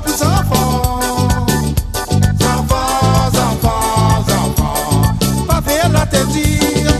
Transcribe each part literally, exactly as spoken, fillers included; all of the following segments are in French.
plus enfants. Enfants, enfants, enfants, pas faire la tête dire.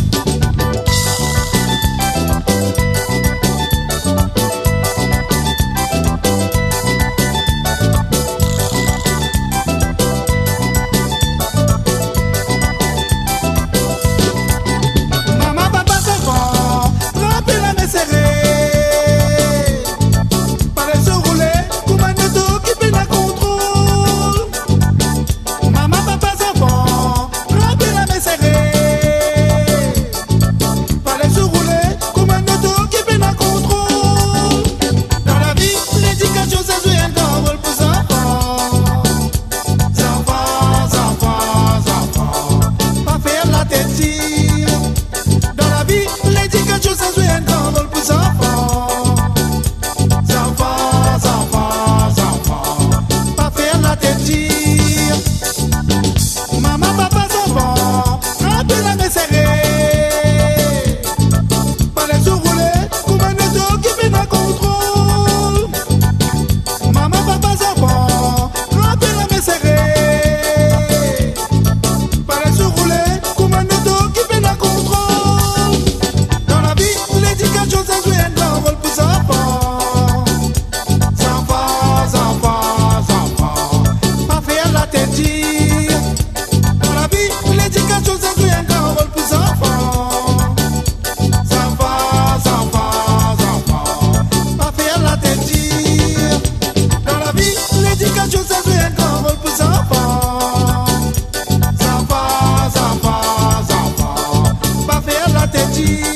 Maman, papa, enfants, remplis la main serrée. Pas laisser rouler, comme un auto qui peine à contrôle. Maman, papa, enfants, remplis la main serrée. Pas laisser rouler, comme un auto qui peine à contrôle. Dans la vie, l'éducation, ça joue un grand rôle pour les enfants. Enfants, enfants, enfants, pas faire la tête tire. Dans la vie, l'éducation, ça joue un grand rôle pour les enfants. Enfants, enfants, enfants, pas faire la tête tire. Maman, papa, enfants, remplis la main serrée. Pas les rouler, comme un auto qui peine à contrôle. Maman, papa, enfants, remplis la main serrée. Pas les rouler, comme un auto qui peine à contrôle. Dans la vie, l'éducation, ça joue un grand rôle pour les enfants. Enfants, enfants, enfants, pas faire la tête tire. Dans la vie, l'éducation, ça joue un grand rôle pour les enfants. Enfants, enfants, enfants, pas faire la tête tire. Dans la vie, l'éducation, ça joue un grand rôle pour les enfants. Enfants, enfants, enfants, pas faire la tête tire.